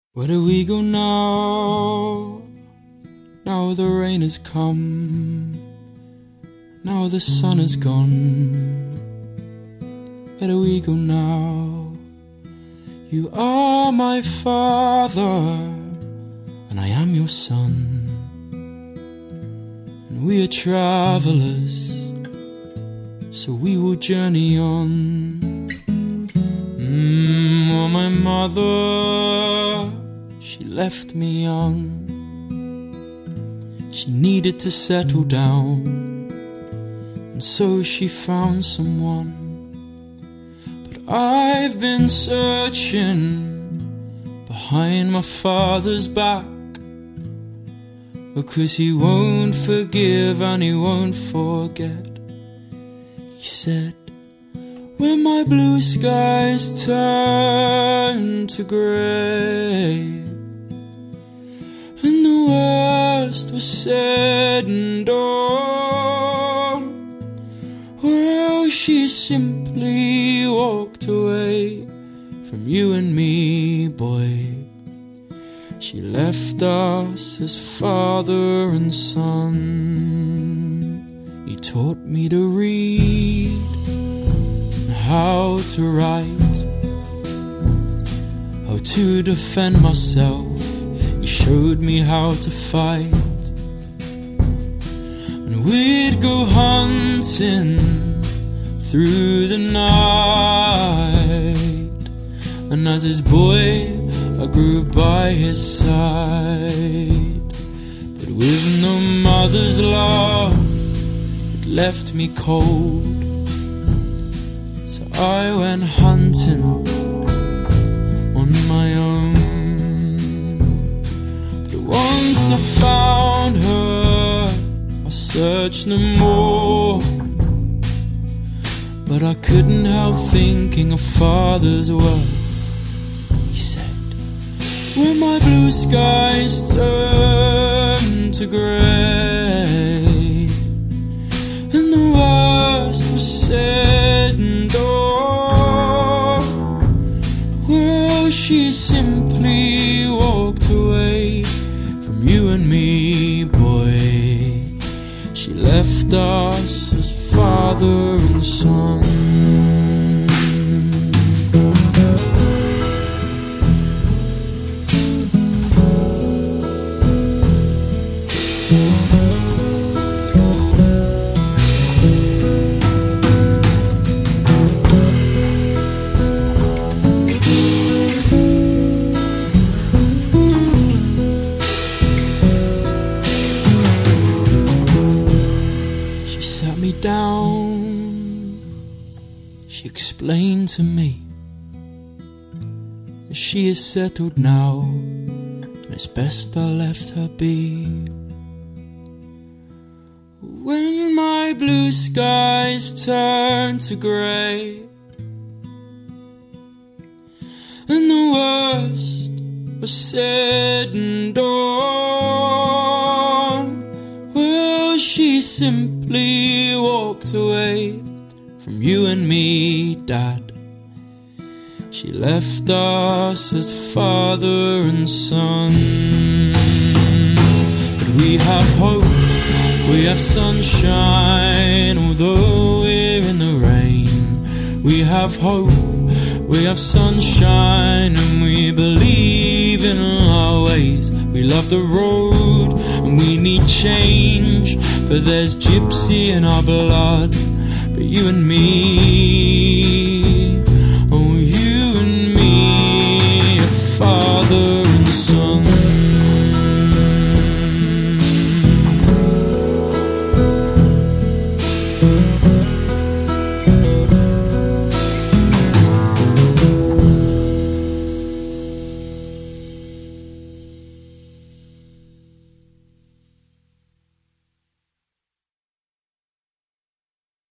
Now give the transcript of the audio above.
Where do we go now? Now the rain has come, now the sun is gone. Where do we go now? You are my father, and I am your son, and we are travelers, so we will journey on. Oh, my mother, she left me young. She needed to settle down, and so she found someone. But I've been searching behind my father's back, because he won't forgive and he won't forget. He said, when my blue skies turn to grey, and the worst was said and done, well, she simply walked away from you and me, boy. She left us as father and son. He taught me to read, how to write, how to defend myself. He showed me how to fight, and we'd go hunting through the night. And as his boy, I grew by his side. But with no mother's love, it left me cold. So I went hunting on my own. But once I found her, I searched no more. But I couldn't help thinking of father's words. He said, when my blue skies turn to grey, and the worst was said and done, well, she simply walked away from you and me, boy. She left us as father and son. Down, she explained to me that she is settled now, and it's best I left her be. When my blue skies turned to grey, and the worst was said and done, well, she simply walked away from you and me, Dad. She left us as father and son. But we have hope, we have sunshine, although we're in the rain. We have hope, we have sunshine, and we believe in our ways. We love the road, and we need change, for there's gypsy in our blood. But you and me,